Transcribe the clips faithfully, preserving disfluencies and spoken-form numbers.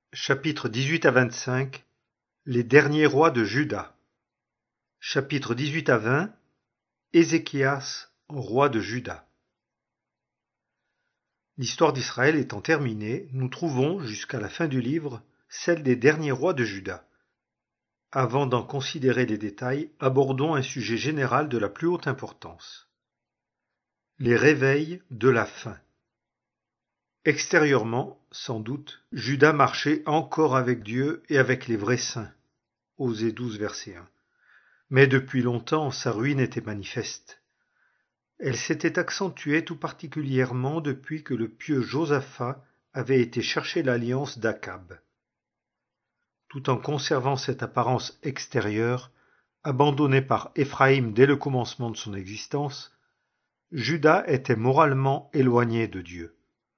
Chapitres dix-huit à vingt-cinq. Les derniers rois de Juda. Chapitres dix-huit à vingt. Ézéchias, roi de Juda. L'histoire d'Israël étant terminée, nous trouvons, jusqu'à la fin du livre, celle des derniers rois de Juda. Avant d'en considérer les détails, abordons un sujet général de la plus haute importance. Les réveils de la fin. Extérieurement, sans doute, Juda marchait encore avec Dieu et avec les vrais saints. Osée douze, verset un. Mais depuis longtemps, sa ruine était manifeste. Elle s'était accentuée tout particulièrement depuis que le pieux Josaphat avait été chercher l'alliance d'Akab. Tout en conservant cette apparence extérieure, abandonnée par Éphraïm dès le commencement de son existence, Juda était moralement éloigné de Dieu.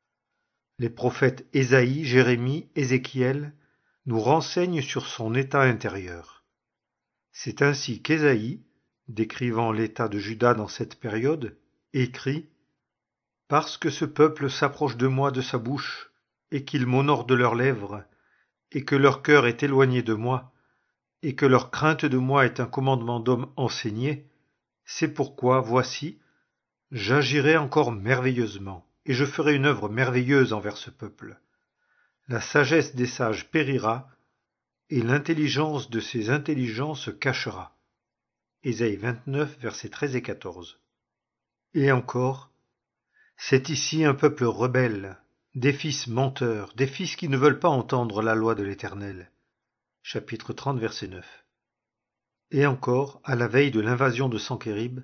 Les prophètes Ésaïe, Jérémie, Ézéchiel nous renseignent sur son état intérieur. C'est ainsi qu'Ésaïe, décrivant l'état de Juda dans cette période, écrit « Parce que ce peuple s'approche de moi de sa bouche, et qu'ils m'honorent de leurs lèvres, et que leur cœur est éloigné de moi, et que leur crainte de moi est un commandement d'homme enseigné, c'est pourquoi, voici, j'agirai encore merveilleusement, et je ferai une œuvre merveilleuse envers ce peuple. La sagesse des sages périra, et l'intelligence de ces intelligents se cachera. » Ésaïe vingt-neuf, versets treize et quatorze. Et encore, c'est ici un peuple rebelle, des fils menteurs, des fils qui ne veulent pas entendre la loi de l'Éternel. Chapitre trente, verset neuf. Et encore, à la veille de l'invasion de Sanchérib,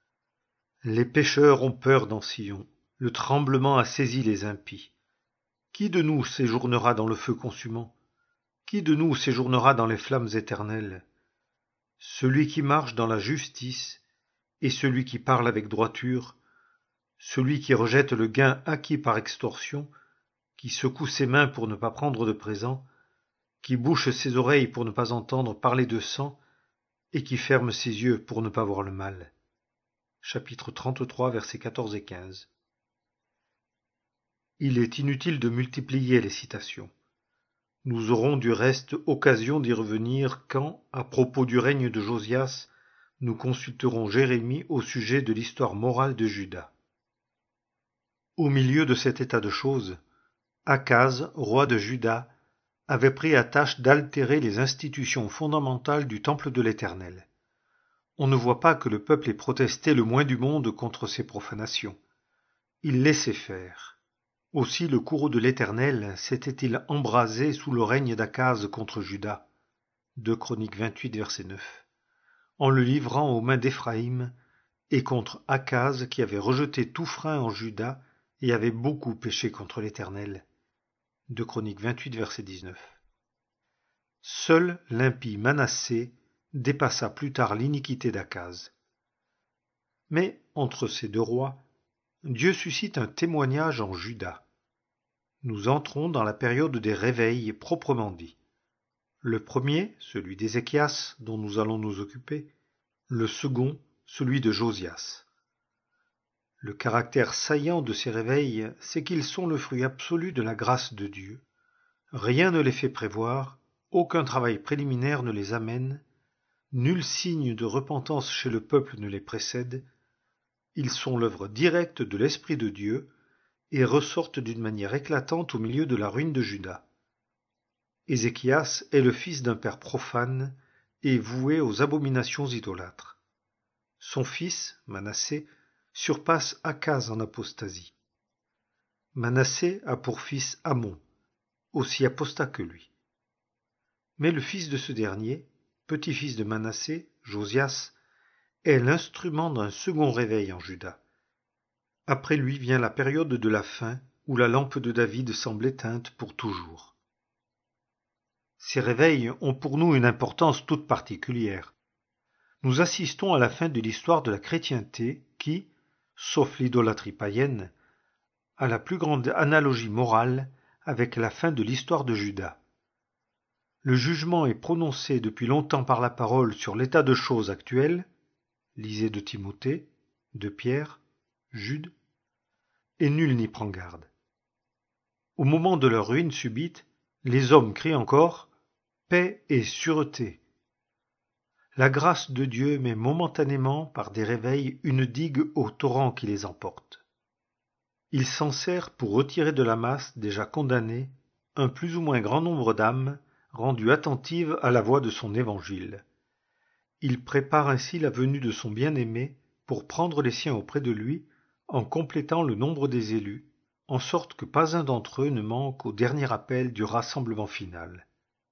les pécheurs ont peur dans Sion, le tremblement a saisi les impies. Qui de nous séjournera dans le feu consumant? Qui de nous séjournera dans les flammes éternelles? Celui qui marche dans la justice et celui qui parle avec droiture, celui qui rejette le gain acquis par extorsion, qui secoue ses mains pour ne pas prendre de présent, qui bouche ses oreilles pour ne pas entendre parler de sang, et qui ferme ses yeux pour ne pas voir le mal. Chapitre trente-trois, versets quatorze et quinze. Il est inutile de multiplier les citations. Nous aurons du reste occasion d'y revenir quand, à propos du règne de Josias, nous consulterons Jérémie au sujet de l'histoire morale de Juda. Au milieu de cet état de choses, Akaz, roi de Juda, avait pris à tâche d'altérer les institutions fondamentales du temple de l'Éternel. On ne voit pas que le peuple ait protesté le moins du monde contre ces profanations. Il laissait faire. Aussi le courroux de l'Éternel s'était-il embrasé sous le règne d'Akaz contre Juda. deux Chroniques vingt-huit, verset neuf. En le livrant aux mains d'Éphraïm, et contre Akaz qui avait rejeté tout frein en Juda et avait beaucoup péché contre l'Éternel. deux Chroniques vingt-huit, verset dix-neuf. Seul l'impie Manassé dépassa plus tard l'iniquité d'Akaz. Mais, entre ces deux rois, Dieu suscite un témoignage en Juda. Nous entrons dans la période des réveils proprement dit. Le premier, celui d'Ézéchias, dont nous allons nous occuper, le second, celui de Josias. Le caractère saillant de ces réveils, c'est qu'ils sont le fruit absolu de la grâce de Dieu. Rien ne les fait prévoir, aucun travail préliminaire ne les amène, nul signe de repentance chez le peuple ne les précède. Ils sont l'œuvre directe de l'Esprit de Dieu et ressortent d'une manière éclatante au milieu de la ruine de Juda. Ézéchias est le fils d'un père profane et voué aux abominations idolâtres. Son fils, Manassé, surpasse Akaz en apostasie. Manassé a pour fils Amon, aussi apostat que lui. Mais le fils de ce dernier, petit-fils de Manassé, Josias, est l'instrument d'un second réveil en Juda. Après lui vient la période de la fin, où la lampe de David semble éteinte pour toujours. Ces réveils ont pour nous une importance toute particulière. Nous assistons à la fin de l'histoire de la chrétienté qui, sauf l'idolâtrie païenne, a la plus grande analogie morale avec la fin de l'histoire de Juda. Le jugement est prononcé depuis longtemps par la parole sur l'état de choses actuel, lisez de Timothée, de Pierre, Jude, et nul n'y prend garde. Au moment de leur ruine subite, Les hommes crient encore « paix et sûreté ». La grâce de Dieu met momentanément, par des réveils, une digue au torrent qui les emporte. Il s'en sert pour retirer de la masse déjà condamnée un plus ou moins grand nombre d'âmes rendues attentives à la voix de son évangile. Il prépare ainsi la venue de son bien-aimé pour prendre les siens auprès de lui, en complétant le nombre des élus, en sorte que pas un d'entre eux ne manque au dernier appel du rassemblement final.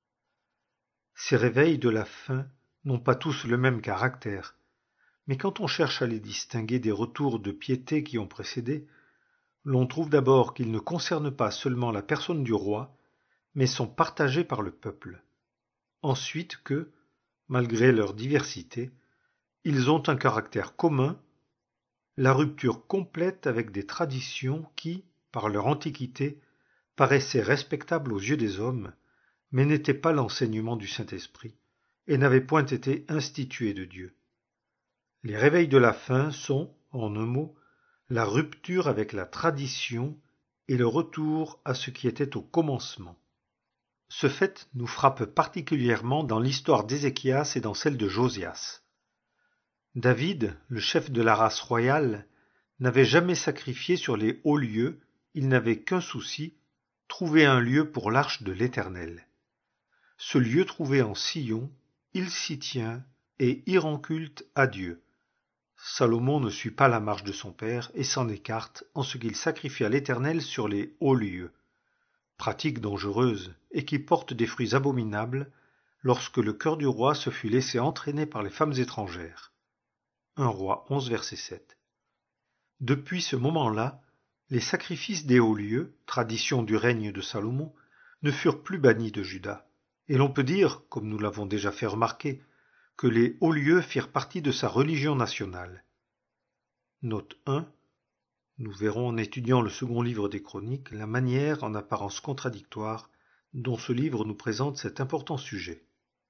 Ces réveils de la fin n'ont pas tous le même caractère, mais quand on cherche à les distinguer des retours de piété qui ont précédé, l'on trouve d'abord qu'ils ne concernent pas seulement la personne du roi, mais sont partagés par le peuple. Ensuite que, malgré leur diversité, ils ont un caractère commun, la rupture complète avec des traditions qui, par leur antiquité, paraissaient respectables aux yeux des hommes, mais n'étaient pas l'enseignement du Saint-Esprit, et n'avaient point été instituées de Dieu. Les réveils de la fin sont, en un mot, la rupture avec la tradition et le retour à ce qui était au commencement. Ce fait nous frappe particulièrement dans l'histoire d'Ézéchias et dans celle de Josias. David, le chef de la race royale, n'avait jamais sacrifié sur les hauts lieux, il n'avait qu'un souci, trouver un lieu pour l'arche de l'Éternel. Ce lieu trouvé en Sion, il s'y tient et y rend culte à Dieu. Salomon ne suit pas la marche de son père et s'en écarte en ce qu'il sacrifie à l'Éternel sur les hauts lieux. Pratique dangereuse et qui porte des fruits abominables lorsque le cœur du roi se fut laissé entraîner par les femmes étrangères. un Roi onze, verset sept. Depuis ce moment-là, les sacrifices des hauts lieux, tradition du règne de Salomon, ne furent plus bannis de Juda, et l'on peut dire, comme nous l'avons déjà fait remarquer, que les hauts lieux firent partie de sa religion nationale. Note un. Nous verrons en étudiant le second livre des Chroniques la manière, en apparence contradictoire, dont ce livre nous présente cet important sujet.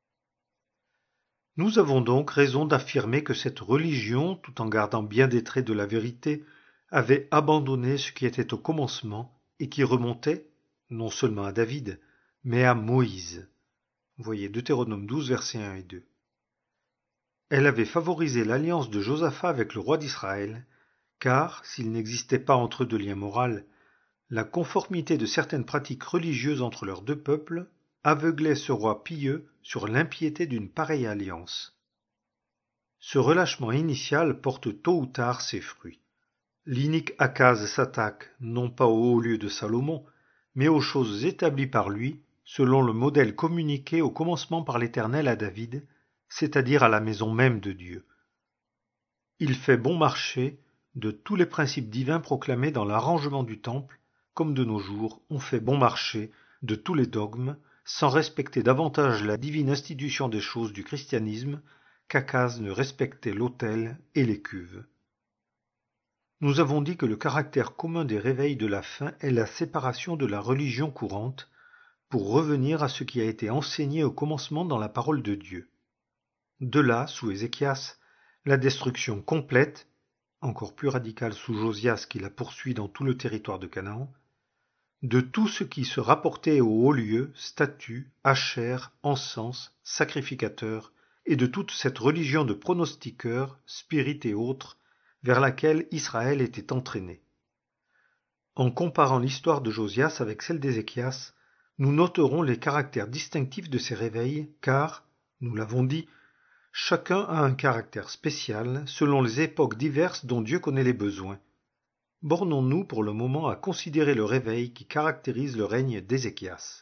Nous avons donc raison d'affirmer que cette religion, tout en gardant bien des traits de la vérité, avait abandonné ce qui était au commencement et qui remontait, non seulement à David, mais à Moïse. Voyez Deutéronome douze, versets un et deux. Elle avait favorisé l'alliance de Josaphat avec le roi d'Israël, car, s'il n'existait pas entre eux de lien moral, la conformité de certaines pratiques religieuses entre leurs deux peuples aveuglait ce roi pieux sur l'impiété d'une pareille alliance. Ce relâchement initial porte tôt ou tard ses fruits. L'inique Akaz s'attaque non pas au haut lieu de Salomon, mais aux choses établies par lui, selon le modèle communiqué au commencement par l'Éternel à David, c'est-à-dire à la maison même de Dieu. Il fait bon marché de tous les principes divins proclamés dans l'arrangement du temple, comme de nos jours on fait bon marché de tous les dogmes, sans respecter davantage la divine institution des choses du christianisme qu'Akaz ne respectait l'autel et les cuves. Nous avons dit que le caractère commun des réveils de la fin est la séparation de la religion courante, pour revenir à ce qui a été enseigné au commencement dans la parole de Dieu. De là, sous Ézéchias, la destruction complète, encore plus radicale sous Josias qui la poursuit dans tout le territoire de Canaan, de tout ce qui se rapportait aux hauts lieux, statues, hachères, encens, sacrificateurs, et de toute cette religion de pronostiqueurs, spirites et autres, vers laquelle Israël était entraîné. En comparant l'histoire de Josias avec celle d'Ézéchias, nous noterons les caractères distinctifs de ces réveils, car, nous l'avons dit, chacun a un caractère spécial selon les époques diverses dont Dieu connaît les besoins. Bornons-nous pour le moment à considérer le réveil qui caractérise le règne d'Ézéchias.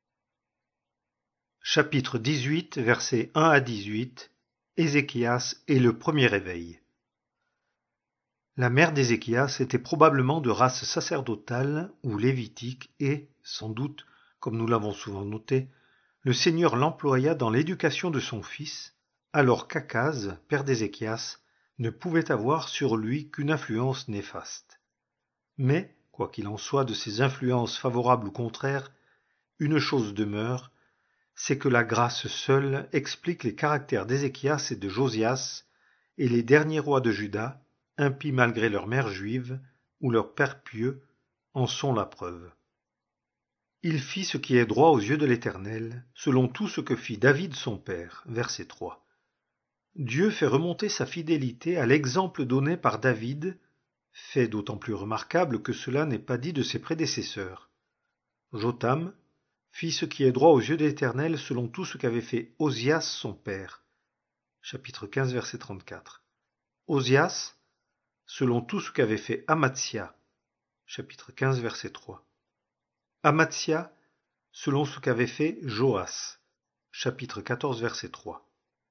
Chapitre dix-huit, versets un à dix-huit. Ézéchias et le premier réveil. La mère d'Ézéchias était probablement de race sacerdotale ou lévitique et, sans doute, comme nous l'avons souvent noté, le Seigneur l'employa dans l'éducation de son fils, alors qu'Akaz, père d'Ézéchias, ne pouvait avoir sur lui qu'une influence néfaste. Mais, quoi qu'il en soit de ces influences favorables ou contraires, une chose demeure, c'est que la grâce seule explique les caractères d'Ézéchias et de Josias, et les derniers rois de Juda, impies malgré leur mère juive ou leur père pieux, en sont la preuve. Il fit ce qui est droit aux yeux de l'Éternel, selon tout ce que fit David son père. Verset trois. Dieu fait remonter sa fidélité à l'exemple donné par David, fait d'autant plus remarquable que cela n'est pas dit de ses prédécesseurs. Jotham fit ce qui est droit aux yeux de l'Éternel selon tout ce qu'avait fait Osias son père. Chapitre quinze, verset trente-quatre. Osias, selon tout ce qu'avait fait Amatsia. Chapitre quinze, verset trois. Amatsia, selon ce qu'avait fait Joas. Chapitre quatorze, verset trois.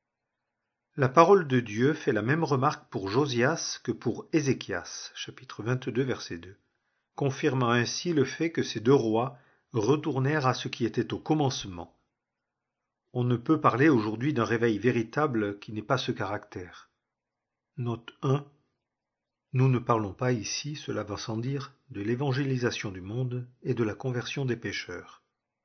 La parole de Dieu fait la même remarque pour Josias que pour Ézéchias, chapitre vingt-deux, verset deux, confirmant ainsi le fait que ces deux rois retournèrent à ce qui était au commencement. On ne peut parler aujourd'hui d'un réveil véritable qui n'ait pas ce caractère. Note un. Nous ne parlons pas ici, cela va sans dire, de l'évangélisation du monde et de la conversion des pécheurs.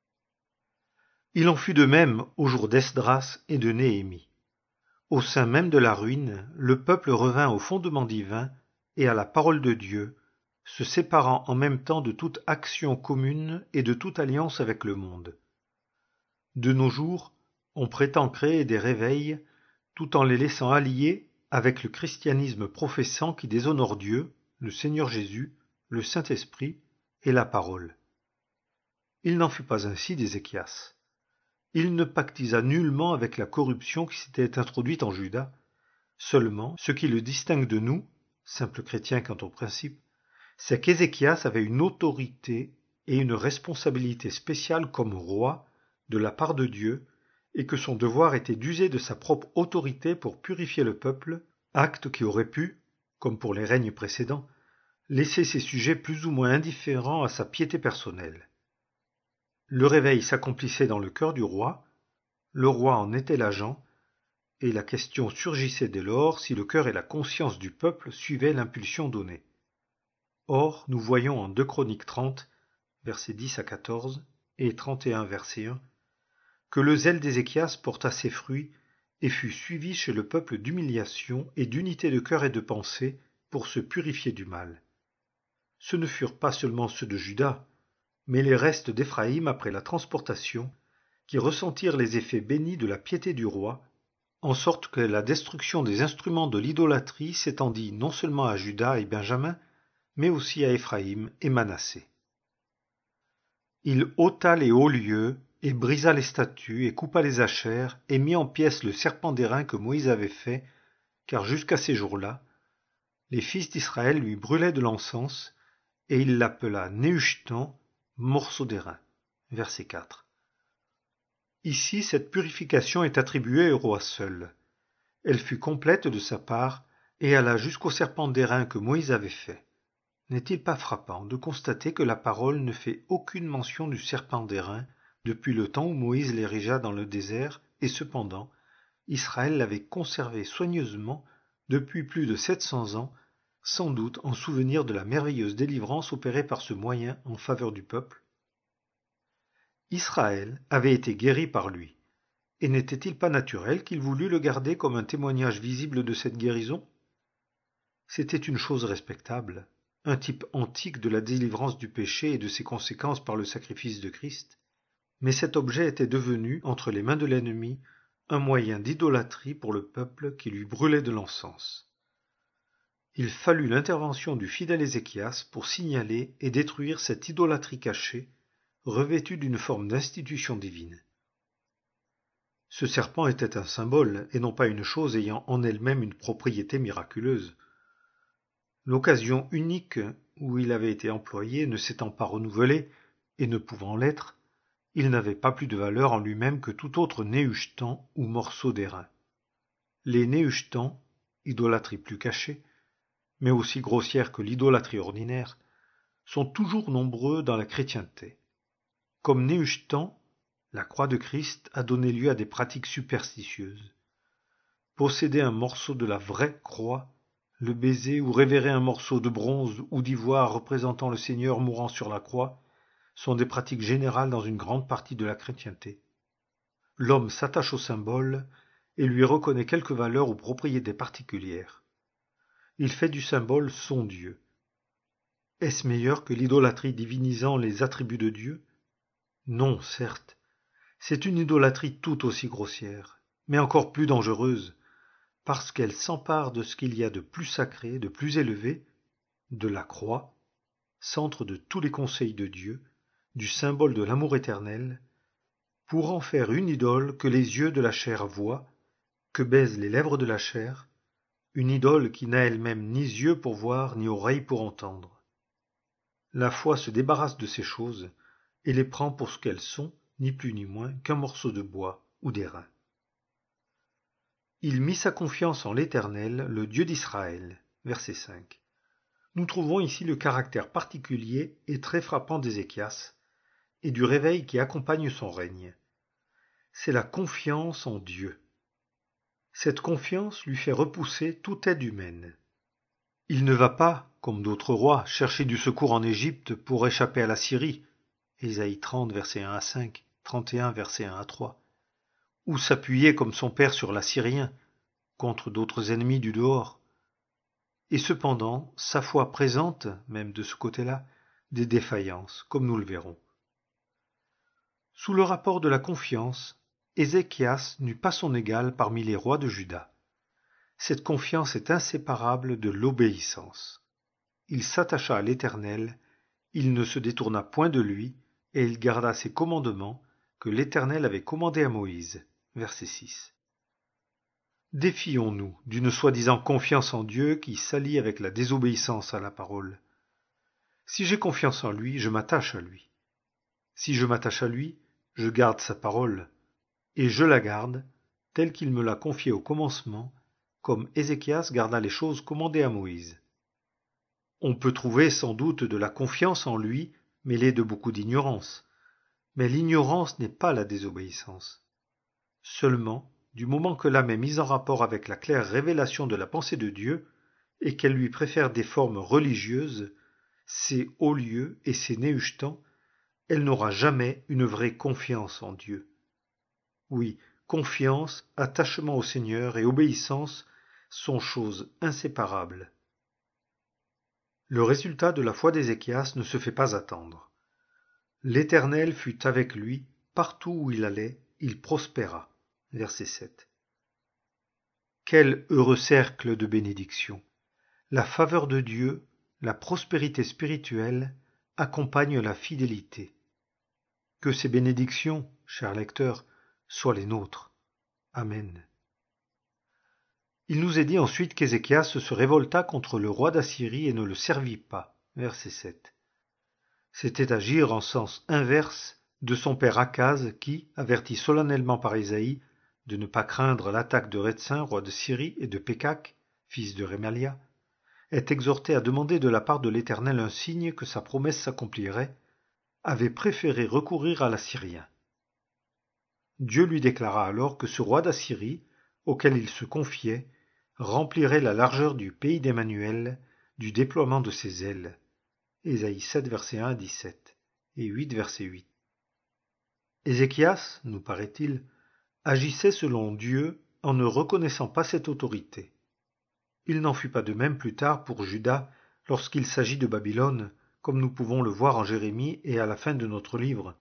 Il en fut de même au jour d'Esdras et de Néhémie. Au sein même de la ruine, le peuple revint au fondement divin et à la parole de Dieu, se séparant en même temps de toute action commune et de toute alliance avec le monde. De nos jours, on prétend créer des réveils tout en les laissant alliés avec le christianisme professant qui déshonore Dieu, le Seigneur Jésus, le Saint-Esprit et la parole. Il n'en fut pas ainsi d'Ézéchias. Il ne pactisa nullement avec la corruption qui s'était introduite en Juda. Seulement, ce qui le distingue de nous, simples chrétiens quant au principe, c'est qu'Ézéchias avait une autorité et une responsabilité spéciale comme roi de la part de Dieu, et que son devoir était d'user de sa propre autorité pour purifier le peuple, acte qui aurait pu, comme pour les règnes précédents, laisser ses sujets plus ou moins indifférents à sa piété personnelle. Le réveil s'accomplissait dans le cœur du roi, le roi en était l'agent, et la question surgissait dès lors si le cœur et la conscience du peuple suivaient l'impulsion donnée. Or, nous voyons en deux Chroniques trente, versets dix à quatorze, et trente et un, verset un, que le zèle d'Ézéchias porta ses fruits et fut suivi chez le peuple d'humiliation et d'unité de cœur et de pensée pour se purifier du mal. Ce ne furent pas seulement ceux de Juda, mais les restes d'Éphraïm après la transportation, qui ressentirent les effets bénis de la piété du roi, en sorte que la destruction des instruments de l'idolâtrie s'étendit non seulement à Juda et Benjamin, mais aussi à Éphraïm et Manassé. Il ôta les hauts lieux, et brisa les statues, et coupa les achères, et mit en pièces le serpent d'airain que Moïse avait fait, car jusqu'à ces jours-là, les fils d'Israël lui brûlaient de l'encens, et il l'appela Néhushtan, morceau d'airain. Verset quatre. Ici, cette purification est attribuée au roi seul. Elle fut complète de sa part, et alla jusqu'au serpent d'airain que Moïse avait fait. N'est-il pas frappant de constater que la parole ne fait aucune mention du serpent d'airain depuis le temps où Moïse l'érigea dans le désert, et cependant, Israël l'avait conservé soigneusement depuis plus de sept cents ans, sans doute en souvenir de la merveilleuse délivrance opérée par ce moyen en faveur du peuple. Israël avait été guéri par lui, et n'était-il pas naturel qu'il voulût le garder comme un témoignage visible de cette guérison? C'était une chose respectable, un type antique de la délivrance du péché et de ses conséquences par le sacrifice de Christ, mais cet objet était devenu, entre les mains de l'ennemi, un moyen d'idolâtrie pour le peuple qui lui brûlait de l'encens. Il fallut l'intervention du fidèle Ézéchias pour signaler et détruire cette idolâtrie cachée, revêtue d'une forme d'institution divine. Ce serpent était un symbole, et non pas une chose ayant en elle-même une propriété miraculeuse. L'occasion unique où il avait été employé ne s'étant pas renouvelée, et ne pouvant l'être, il n'avait pas plus de valeur en lui-même que tout autre néhushtan ou morceau d'airain. Les néhushtans, idolâtrie plus cachée, mais aussi grossière que l'idolâtrie ordinaire, sont toujours nombreux dans la chrétienté. Comme néhushtan, la croix de Christ a donné lieu à des pratiques superstitieuses. Posséder un morceau de la vraie croix, le baiser ou révérer un morceau de bronze ou d'ivoire représentant le Seigneur mourant sur la croix, sont des pratiques générales dans une grande partie de la chrétienté. L'homme s'attache au symbole et lui reconnaît quelque valeur ou propriété particulière. Il fait du symbole son Dieu. Est-ce meilleur que l'idolâtrie divinisant les attributs de Dieu? Non, certes, c'est une idolâtrie tout aussi grossière, mais encore plus dangereuse, parce qu'elle s'empare de ce qu'il y a de plus sacré, de plus élevé, de la croix, centre de tous les conseils de Dieu, du symbole de l'amour éternel, pour en faire une idole que les yeux de la chair voient, que baisent les lèvres de la chair, une idole qui n'a elle-même ni yeux pour voir, ni oreilles pour entendre. La foi se débarrasse de ces choses et les prend pour ce qu'elles sont, ni plus ni moins qu'un morceau de bois ou d'airain. Il mit sa confiance en l'Éternel, le Dieu d'Israël. Verset cinq. Nous trouvons ici le caractère particulier et très frappant d'Ézéchias et du réveil qui accompagne son règne. C'est la confiance en Dieu. Cette confiance lui fait repousser toute aide humaine. Il ne va pas, comme d'autres rois, chercher du secours en Égypte pour échapper à la Syrie, Ésaïe trente, versets un à cinq, trente et un, versets un à trois, ou s'appuyer comme son père sur l'Assyrien, contre d'autres ennemis du dehors. Et cependant, sa foi présente, même de ce côté-là, des défaillances, comme nous le verrons. Sous le rapport de la confiance, Ézéchias n'eut pas son égal parmi les rois de Juda. Cette confiance est inséparable de l'obéissance. Il s'attacha à l'Éternel, il ne se détourna point de lui, et il garda ses commandements que l'Éternel avait commandés à Moïse. Verset six. Défions-nous d'une soi-disant confiance en Dieu qui s'allie avec la désobéissance à la parole. Si j'ai confiance en lui, je m'attache à lui. Si je m'attache à lui, je garde sa parole, et je la garde, telle qu'il me l'a confiée au commencement, comme Ézéchias garda les choses commandées à Moïse. On peut trouver sans doute de la confiance en lui, mêlée de beaucoup d'ignorance, mais l'ignorance n'est pas la désobéissance. Seulement, du moment que l'âme est mise en rapport avec la claire révélation de la pensée de Dieu, et qu'elle lui préfère des formes religieuses, ses hauts lieux et ses néhuchtans, elle n'aura jamais une vraie confiance en Dieu. Oui, confiance, attachement au Seigneur et obéissance sont choses inséparables. Le résultat de la foi d'Ézéchias ne se fait pas attendre. L'Éternel fut avec lui, partout où il allait, il prospéra. Verset sept. Quel heureux cercle de bénédiction! La faveur de Dieu, la prospérité spirituelle, accompagnent la fidélité. Que ces bénédictions, chers lecteurs, soient les nôtres. Amen. Il nous est dit ensuite qu'Ézéchias se révolta contre le roi d'Assyrie et ne le servit pas. Verset sept. C'était agir en sens inverse de son père Akaz qui, averti solennellement par Ésaïe de ne pas craindre l'attaque de Rétsin, roi de Syrie, et de Pékak, fils de Rémalia, est exhorté à demander de la part de l'Éternel un signe que sa promesse s'accomplirait, avait préféré recourir à l'Assyrien. Dieu lui déclara alors que ce roi d'Assyrie, auquel il se confiait, remplirait la largeur du pays d'Emmanuel du déploiement de ses ailes. Ésaïe sept, versets un à dix-sept, et huit, verset huit. Ézéchias, nous paraît-il, agissait selon Dieu en ne reconnaissant pas cette autorité. Il n'en fut pas de même plus tard pour Juda lorsqu'il s'agit de Babylone, comme nous pouvons le voir en Jérémie et à la fin de notre livre.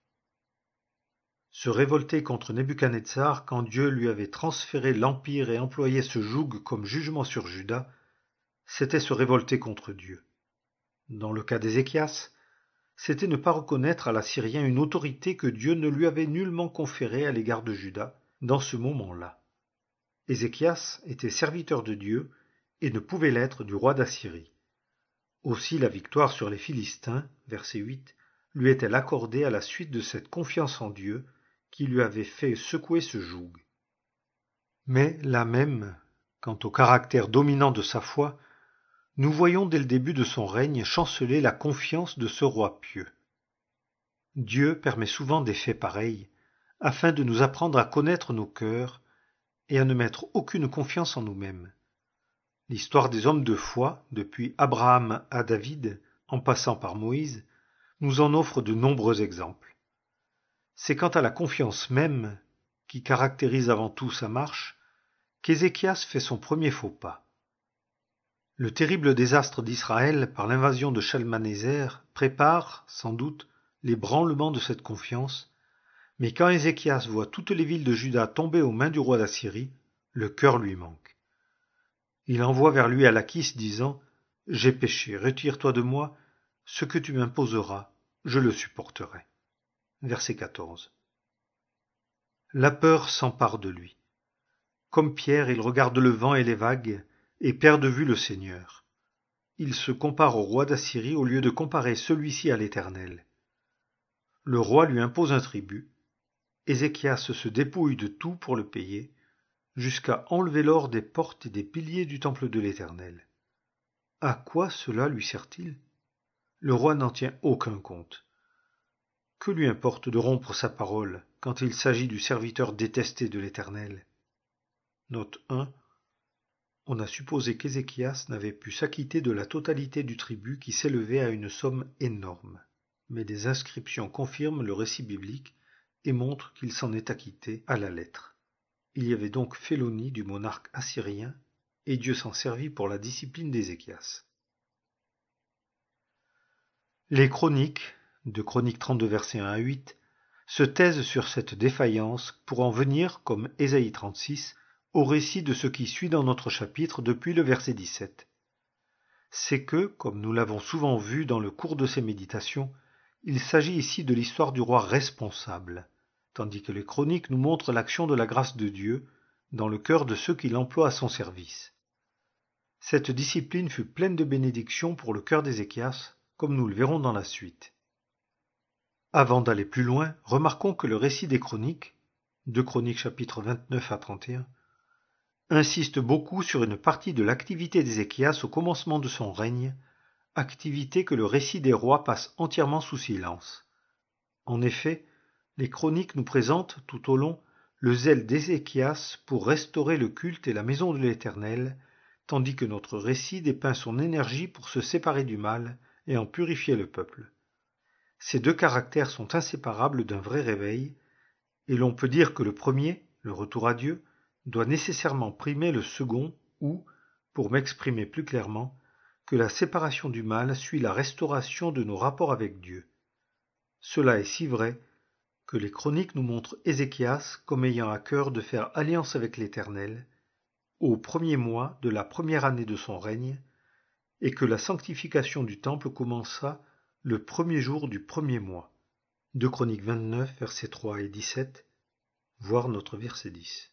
Se révolter contre Nebuchadnezzar quand Dieu lui avait transféré l'empire et employé ce joug comme jugement sur Juda, c'était se révolter contre Dieu. Dans le cas d'Ézéchias, c'était ne pas reconnaître à l'Assyrien une autorité que Dieu ne lui avait nullement conférée à l'égard de Juda dans ce moment-là. Ézéchias était serviteur de Dieu et ne pouvait l'être du roi d'Assyrie. Aussi la victoire sur les Philistins, verset huit, lui est-elle accordée à la suite de cette confiance en Dieu qui lui avait fait secouer ce joug. Mais là même, quant au caractère dominant de sa foi, nous voyons dès le début de son règne chanceler la confiance de ce roi pieux. Dieu permet souvent des faits pareils, afin de nous apprendre à connaître nos cœurs et à ne mettre aucune confiance en nous-mêmes. L'histoire des hommes de foi, depuis Abraham à David, en passant par Moïse, nous en offre de nombreux exemples. C'est quant à la confiance même, qui caractérise avant tout sa marche, qu'Ézéchias fait son premier faux pas. Le terrible désastre d'Israël par l'invasion de Shalmanéser prépare, sans doute, l'ébranlement de cette confiance Mais quand Ézéchias voit toutes les villes de Juda tomber aux mains du roi d'Assyrie, le cœur lui manque. Il envoie vers lui à Lachis, disant « J'ai péché, retire-toi de moi, ce que tu m'imposeras, je le supporterai. » Verset quatorze. La peur s'empare de lui. Comme Pierre, il regarde le vent et les vagues, et perd de vue le Seigneur. Il se compare au roi d'Assyrie au lieu de comparer celui-ci à l'Éternel. Le roi lui impose un tribut. Ézéchias se dépouille de tout pour le payer, jusqu'à enlever l'or des portes et des piliers du temple de l'Éternel. À quoi cela lui sert-il? Le roi n'en tient aucun compte. Que lui importe de rompre sa parole quand il s'agit du serviteur détesté de l'Éternel? Note un. On a supposé qu'Ézéchias n'avait pu s'acquitter de la totalité du tribut qui s'élevait à une somme énorme. Mais des inscriptions confirment le récit biblique et montrent qu'il s'en est acquitté à la lettre. Il y avait donc félonie du monarque assyrien, et Dieu s'en servit pour la discipline d'Ézéchias. Les chroniques, de Chroniques trente-deux versets un à huit, se taisent sur cette défaillance pour en venir, comme Ésaïe trente-six, au récit de ce qui suit dans notre chapitre depuis le verset dix-sept. C'est que, comme nous l'avons souvent vu dans le cours de ces méditations, il s'agit ici de l'histoire du roi responsable, tandis que les chroniques nous montrent l'action de la grâce de Dieu dans le cœur de ceux qui l'emploient à son service. Cette discipline fut pleine de bénédictions pour le cœur d'Ézéchias, comme nous le verrons dans la suite. Avant d'aller plus loin, remarquons que le récit des chroniques, deux Chroniques chapitres vingt-neuf à trente et un, insiste beaucoup sur une partie de l'activité d'Ézéchias au commencement de son règne, activité que le récit des rois passe entièrement sous silence. En effet, les chroniques nous présentent tout au long le zèle d'Ézéchias pour restaurer le culte et la maison de l'Éternel, tandis que notre récit dépeint son énergie pour se séparer du mal et en purifier le peuple. Ces deux caractères sont inséparables d'un vrai réveil, et l'on peut dire que le premier, le retour à Dieu, doit nécessairement primer le second ou, pour m'exprimer plus clairement, que la séparation du mal suit la restauration de nos rapports avec Dieu. Cela est si vrai que les chroniques nous montrent Ézéchias comme ayant à cœur de faire alliance avec l'Éternel au premier mois de la première année de son règne, et que la sanctification du temple commença le premier jour du premier mois. deux Chroniques vingt-neuf, versets trois et dix-sept, voire notre verset dix.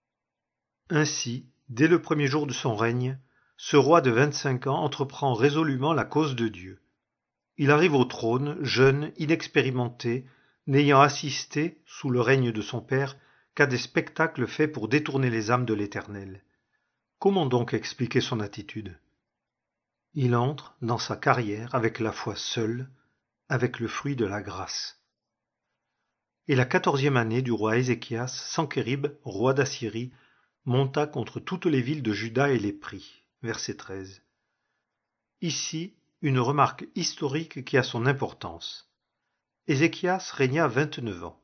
Ainsi, dès le premier jour de son règne, ce roi de vingt-cinq ans entreprend résolument la cause de Dieu. Il arrive au trône, jeune, inexpérimenté, n'ayant assisté, sous le règne de son père, qu'à des spectacles faits pour détourner les âmes de l'Éternel. Comment donc expliquer son attitude? Il entre dans sa carrière avec la foi seule, avec le fruit de la grâce. Et la quatorzième année du roi Ézéchias, Sankérib, roi d'Assyrie, monta contre toutes les villes de Juda et les prit. Verset treize. Ici, une remarque historique qui a son importance. Ézéchias régna vingt-neuf ans.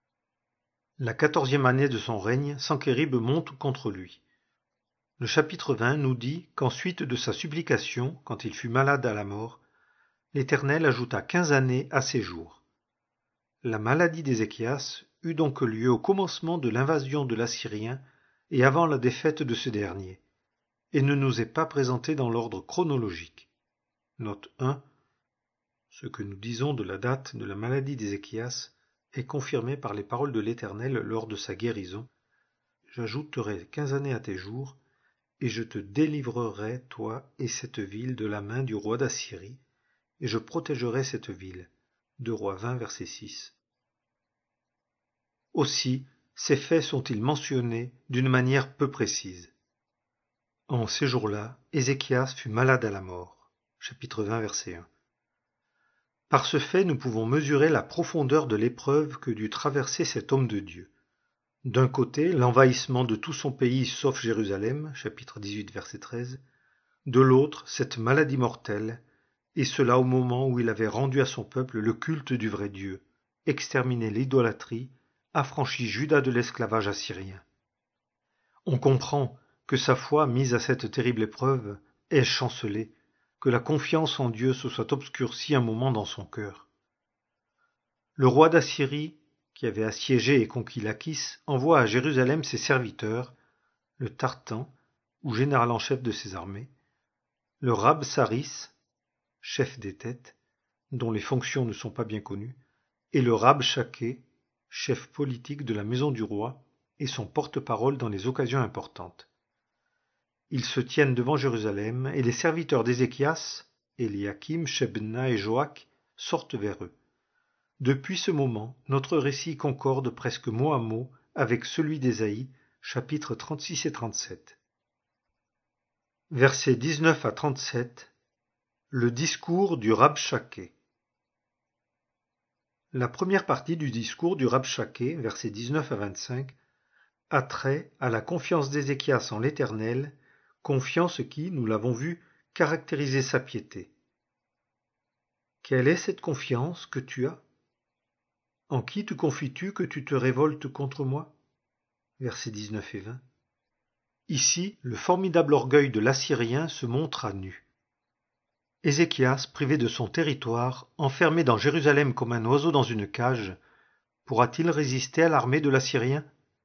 La quatorzième année de son règne, Sankérib monte contre lui. Le chapitre vingt nous dit qu'ensuite de sa supplication, quand il fut malade à la mort, l'Éternel ajouta quinze années à ses jours. La maladie d'Ézéchias eut donc lieu au commencement de l'invasion de l'Assyrien et avant la défaite de ce dernier, et ne nous est pas présentée dans l'ordre chronologique. Note un. Ce que nous disons de la date de la maladie d'Ézéchias est confirmé par les paroles de l'Éternel lors de sa guérison. J'ajouterai quinze années à tes jours, et je te délivrerai, toi et cette ville, de la main du roi d'Assyrie, et je protégerai cette ville. deux Rois vingt, verset six. Aussi, ces faits sont-ils mentionnés d'une manière peu précise. En ces jours-là, Ézéchias fut malade à la mort. Chapitre vingt, verset un. Par ce fait, nous pouvons mesurer la profondeur de l'épreuve que dut traverser cet homme de Dieu. D'un côté, l'envahissement de tout son pays sauf Jérusalem, chapitre dix-huit, verset treize. De l'autre, cette maladie mortelle, et cela au moment où il avait rendu à son peuple le culte du vrai Dieu, exterminé l'idolâtrie, affranchi Juda de l'esclavage assyrien. On comprend que sa foi, mise à cette terrible épreuve, est chancelée, que la confiance en Dieu se soit obscurcie un moment dans son cœur. Le roi d'Assyrie, qui avait assiégé et conquis Lachis, envoie à Jérusalem ses serviteurs, le Tartan, ou général en chef de ses armées, le Rabsaris, chef des têtes, dont les fonctions ne sont pas bien connues, et le Rabshakeh, chef politique de la maison du roi, et son porte-parole dans les occasions importantes. Ils se tiennent devant Jérusalem, et les serviteurs d'Ézéchias, Éliakim, Shebna et Joach, sortent vers eux. Depuis ce moment, notre récit concorde presque mot à mot avec celui d'Ésaïe, chapitres trente-six et trente-sept. Versets dix-neuf à trente-sept. Le discours du Rabshakeh. La première partie du discours du Rabshakeh, versets dix-neuf à vingt-cinq, a trait à la confiance d'Ézéchias en l'Éternel, confiance qui, nous l'avons vu, caractérisait sa piété. Quelle est cette confiance que tu as? En qui te confies-tu que tu te révoltes contre moi? Versets dix-neuf et vingt. Ici, le formidable orgueil de l'Assyrien se montre à nu. Ézéchias, privé de son territoire, enfermé dans Jérusalem comme un oiseau dans une cage, pourra-t-il résister à l'armée de l'Assyrien?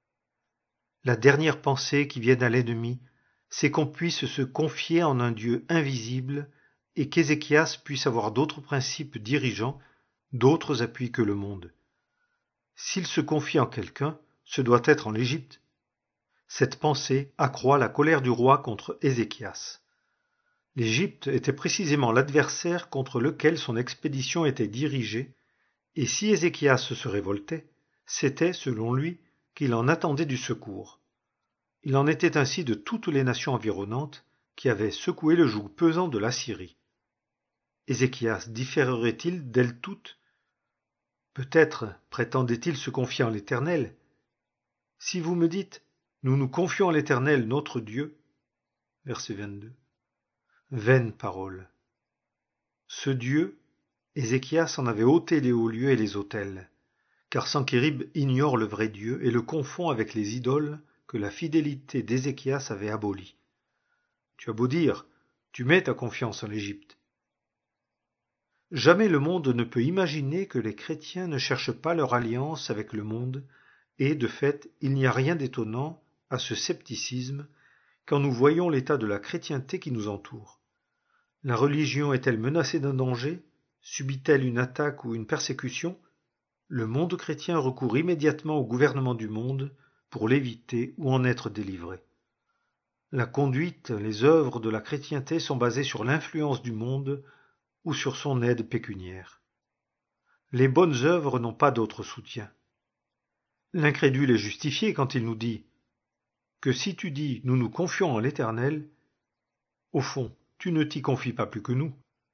La dernière pensée qui vient à l'ennemi, c'est qu'on puisse se confier en un Dieu invisible et qu'Ézéchias puisse avoir d'autres principes dirigeants, d'autres appuis que le monde. S'il se confie en quelqu'un, ce doit être en l'Égypte. Cette pensée accroît la colère du roi contre Ézéchias. L'Égypte était précisément l'adversaire contre lequel son expédition était dirigée, et si Ézéchias se révoltait, c'était, selon lui, qu'il en attendait du secours. Il en était ainsi de toutes les nations environnantes qui avaient secoué le joug pesant de l'Assyrie. Ézéchias différerait-il d'elles toutes? Peut-être prétendait-il se confier en l'Éternel. Si vous me dites, nous nous confions en l'Éternel notre Dieu, verset vingt-deux. Vaine parole. Ce Dieu, Ézéchias en avait ôté les hauts lieux et les autels, car Sankérib ignore le vrai Dieu et le confond avec les idoles que la fidélité d'Ézéchias avait abolies. Tu as beau dire, tu mets ta confiance en l'Égypte. Jamais le monde ne peut imaginer que les chrétiens ne cherchent pas leur alliance avec le monde, et, de fait, il n'y a rien d'étonnant à ce scepticisme quand nous voyons l'état de la chrétienté qui nous entoure. La religion est-elle menacée d'un danger? Subit-elle une attaque ou une persécution? Le monde chrétien recourt immédiatement au gouvernement du monde pour l'éviter ou en être délivré. La conduite, les œuvres de la chrétienté sont basées sur l'influence du monde ou sur son aide pécuniaire. Les bonnes œuvres n'ont pas d'autre soutien. L'incrédule est justifié quand il nous dit que si tu dis « nous nous confions en l'Éternel », au fond, tu ne t'y confies pas plus que nous.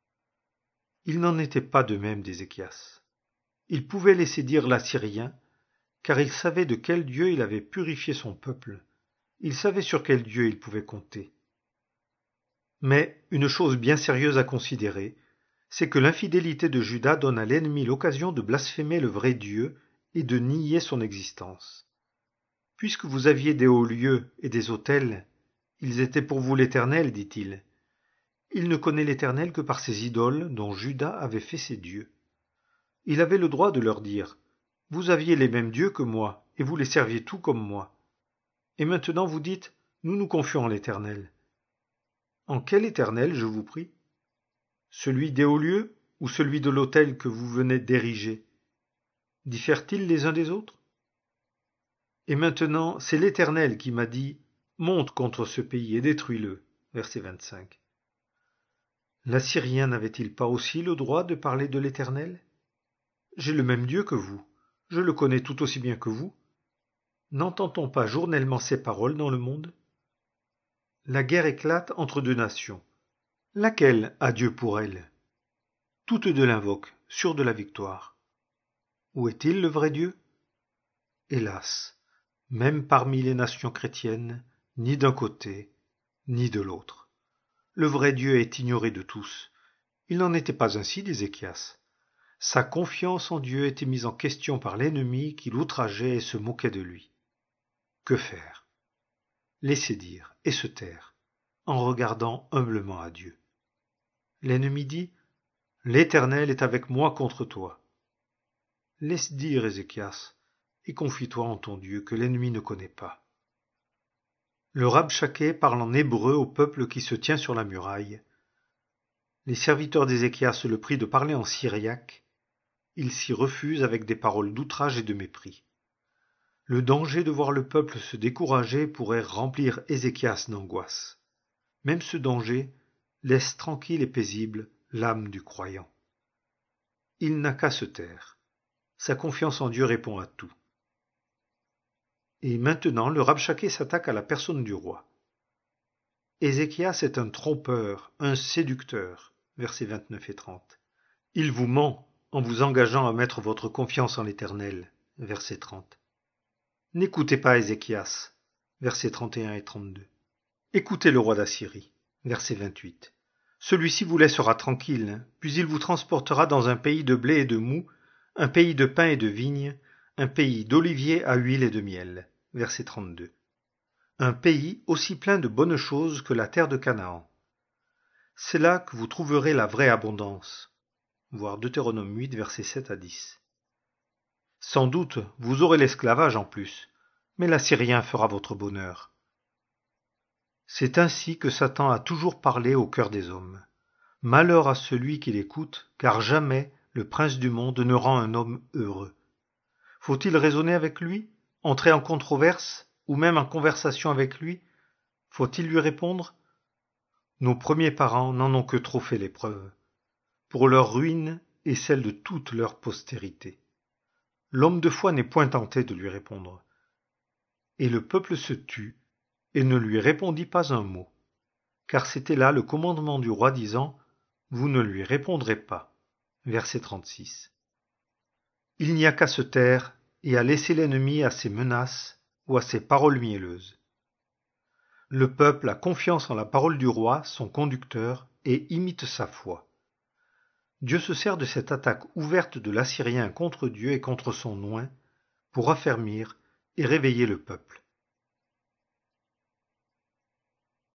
Il n'en était pas de même d'Ézéchias. Il pouvait laisser dire l'Assyrien, car il savait de quel Dieu il avait purifié son peuple. Il savait sur quel Dieu il pouvait compter. Mais une chose bien sérieuse à considérer, c'est que l'infidélité de Juda donne à l'ennemi l'occasion de blasphémer le vrai Dieu et de nier son existence. Puisque vous aviez des hauts lieux et des autels, ils étaient pour vous l'Éternel, dit-il. Il ne connaît l'Éternel que par ses idoles dont Juda avait fait ses dieux. Il avait le droit de leur dire, « Vous aviez les mêmes dieux que moi, et vous les serviez tout comme moi. Et maintenant vous dites, nous nous confions en l'Éternel. En quel Éternel, je vous prie? Celui des hauts lieux ou celui de l'autel que vous venez d'ériger? Diffèrent-ils les uns des autres? Et maintenant, c'est l'Éternel qui m'a dit, monte contre ce pays et détruis-le. » Verset vingt-cinq. L'Assyrien n'avait-il pas aussi le droit de parler de l'Éternel? J'ai le même Dieu que vous, je le connais tout aussi bien que vous. N'entend-on pas journellement ces paroles dans le monde? La guerre éclate entre deux nations. Laquelle a Dieu pour elle? Toutes deux l'invoquent, sûres de la victoire. Où est-il le vrai Dieu? Hélas, même parmi les nations chrétiennes, ni d'un côté, ni de l'autre. Le vrai Dieu est ignoré de tous. Il n'en était pas ainsi d'Ézéchias. Sa confiance en Dieu était mise en question par l'ennemi qui l'outrageait et se moquait de lui. Que faire? Laisser dire et se taire, en regardant humblement à Dieu. L'ennemi dit, « L'Éternel est avec moi contre toi. » Laisse dire, Ézéchias, et confie-toi en ton Dieu que l'ennemi ne connaît pas. Le Rabshakeh parle en hébreu au peuple qui se tient sur la muraille. Les serviteurs d'Ézéchias le prient de parler en syriaque. Il s'y refuse avec des paroles d'outrage et de mépris. Le danger de voir le peuple se décourager pourrait remplir Ézéchias d'angoisse. Même ce danger laisse tranquille et paisible l'âme du croyant. Il n'a qu'à se taire. Sa confiance en Dieu répond à tout. Et maintenant, le Rabshakeh s'attaque à la personne du roi. Ézéchias est un trompeur, un séducteur, versets vingt-neuf et trente. Il vous ment en vous engageant à mettre votre confiance en l'Éternel, verset trente. N'écoutez pas Ézéchias, versets trente et un et trente-deux. Écoutez le roi d'Assyrie, verset vingt-huit. Celui-ci vous laissera tranquille, puis il vous transportera dans un pays de blé et de moût, un pays de pain et de vigne, un pays d'oliviers à huile et de miel, verset trente-deux. Un pays aussi plein de bonnes choses que la terre de Canaan. C'est là que vous trouverez la vraie abondance. Voir Deutéronome huit, versets sept à dix. Sans doute, vous aurez l'esclavage en plus, mais l'Assyrien fera votre bonheur. C'est ainsi que Satan a toujours parlé au cœur des hommes. Malheur à celui qui l'écoute, car jamais le prince du monde ne rend un homme heureux. Faut-il raisonner avec lui, entrer en controverse, ou même en conversation avec lui? Faut-il lui répondre? Nos premiers parents n'en ont que trop fait l'épreuve, pour leur ruine et celle de toute leur postérité. L'homme de foi n'est point tenté de lui répondre. Et le peuple se tut, et ne lui répondit pas un mot, car c'était là le commandement du roi disant « Vous ne lui répondrez pas ». Verset trente-six. Il n'y a qu'à se taire et à laisser l'ennemi à ses menaces ou à ses paroles mielleuses. Le peuple a confiance en la parole du roi, son conducteur, et imite sa foi. Dieu se sert de cette attaque ouverte de l'Assyrien contre Dieu et contre son oint pour affermir et réveiller le peuple.